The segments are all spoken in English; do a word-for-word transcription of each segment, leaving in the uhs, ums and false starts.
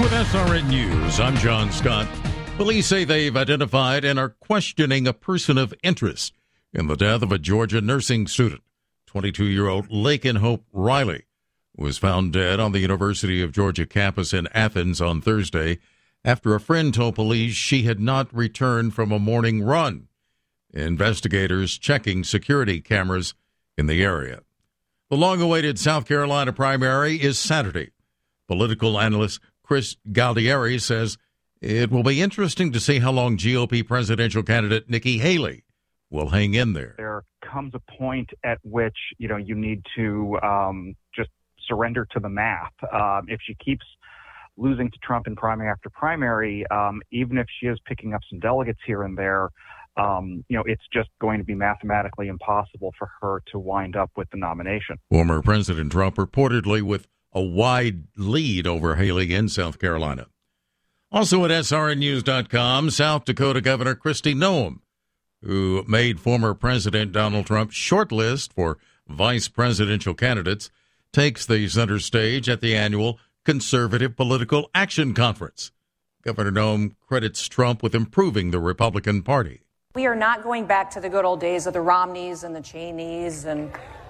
with S R N News, I'm John Scott. Police say they've identified and are questioning a person of interest in the death of a Georgia nursing student. twenty-two-year-old Laken Hope Riley was found dead on the University of Georgia campus in Athens on Thursday after a friend told police she had not returned from a morning run. Investigators checking security cameras in the area. The long-awaited South Carolina primary is Saturday. Political analyst Chris Galdieri says it will be interesting to see how long G O P presidential candidate Nikki Haley will hang in there. There comes a point at which, you know, you need to um, just surrender to the math. Um, if she keeps losing to Trump in primary after primary, um, even if she is picking up some delegates here and there, um, you know, it's just going to be mathematically impossible for her to wind up with the nomination. Former President Trump reportedly with a wide lead over Haley in South Carolina. Also at S R N News dot com, South Dakota Governor Kristi Noem, who made former President Donald Trump's shortlist for vice presidential candidates, takes the center stage at the annual Conservative Political Action Conference. Governor Noem credits Trump with improving the Republican Party. We are not going back to the good old days of the Romneys and the Cheneys and...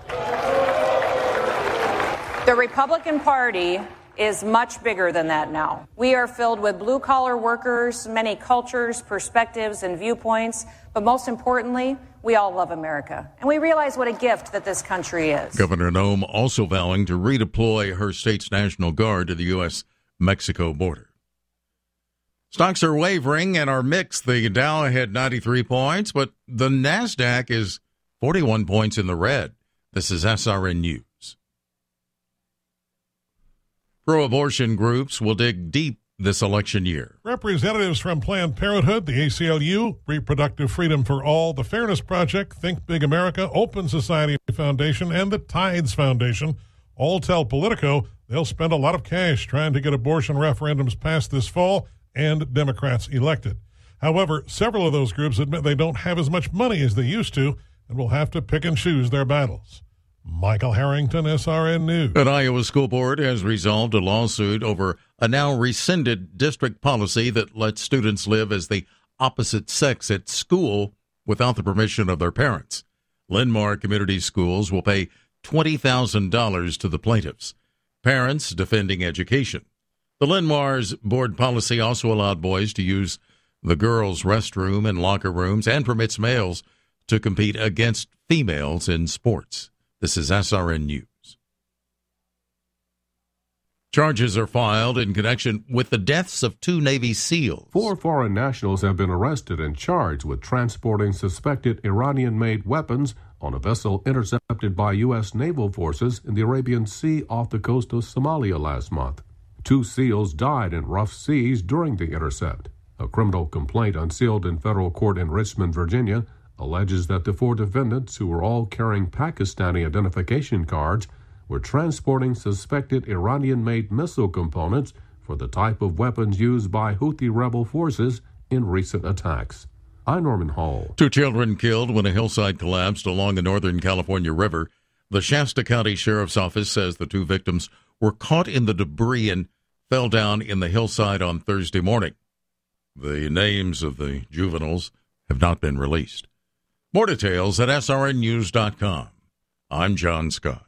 The Republican Party is much bigger than that now. We are filled with blue-collar workers, many cultures, perspectives, and viewpoints, but most importantly, we all love America, and we realize what a gift that this country is. Governor Noem also vowing to redeploy her state's National Guard to the U S Mexico border. Stocks are wavering and are mixed. The Dow had ninety-three points, but the NASDAQ is forty-one points in the red. This is S R N News. Pro-abortion groups will dig deep this election year. Representatives from Planned Parenthood, the A C L U, Reproductive Freedom for All, the Fairness Project, Think Big America, Open Society Foundation, and the Tides Foundation all tell Politico they'll spend a lot of cash trying to get abortion referendums passed this fall and Democrats elected. However, several of those groups admit they don't have as much money as they used to and will have to pick and choose their battles. Michael Harrington, S R N News. An Iowa school board has resolved a lawsuit over a now rescinded district policy that lets students live as the opposite sex at school without the permission of their parents. Linn-Mar Community Schools will pay twenty thousand dollars to the plaintiffs, parents defending education. The Linn-Mar's board policy also allowed boys to use the girls' restroom and locker rooms and permits males to compete against females in sports. This is S R N News. Charges are filed in connection with the deaths of two Navy SEALs. Four foreign nationals have been arrested and charged with transporting suspected Iranian-made weapons on a vessel intercepted by U S naval forces in the Arabian Sea off the coast of Somalia last month. Two SEALs died in rough seas during the intercept. A criminal complaint unsealed in federal court in Richmond, Virginia, alleges that the four defendants, who were all carrying Pakistani identification cards, were transporting suspected Iranian-made missile components for the type of weapons used by Houthi rebel forces in recent attacks. I'm Norman Hall. Two children killed when a hillside collapsed along the Northern California River. The Shasta County Sheriff's Office says the two victims were caught in the debris and fell down in the hillside on Thursday morning. The names of the juveniles have not been released. More details at S R N News dot com. I'm John Scott.